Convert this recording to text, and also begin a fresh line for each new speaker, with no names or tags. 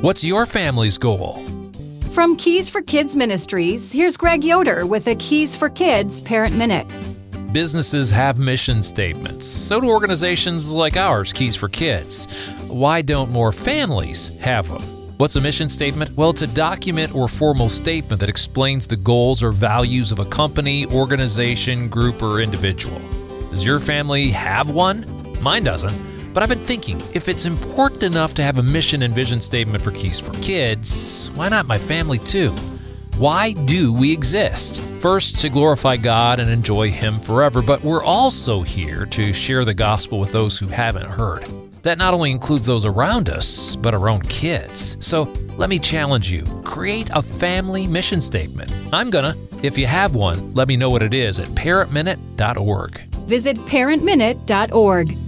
What's your family's goal?
From Keys for Kids Ministries, here's Greg Yoder with a Keys for Kids Parent Minute.
Businesses have mission statements. So do organizations like ours, Keys for Kids. Why don't more families have them? What's a mission statement? Well, it's a document or formal statement that explains the goals or values of a company, organization, group, or individual. Does your family have one? Mine doesn't. But I've been thinking, if it's important enough to have a mission and vision statement for Keys for Kids, why not my family too? Why do we exist? First, to glorify God and enjoy Him forever, but we're also here to share the gospel with those who haven't heard. That not only includes those around us, but our own kids. So let me challenge you. Create a family mission statement. I'm gonna. If you have one, let me know what it is at parentminute.org.
Visit parentminute.org.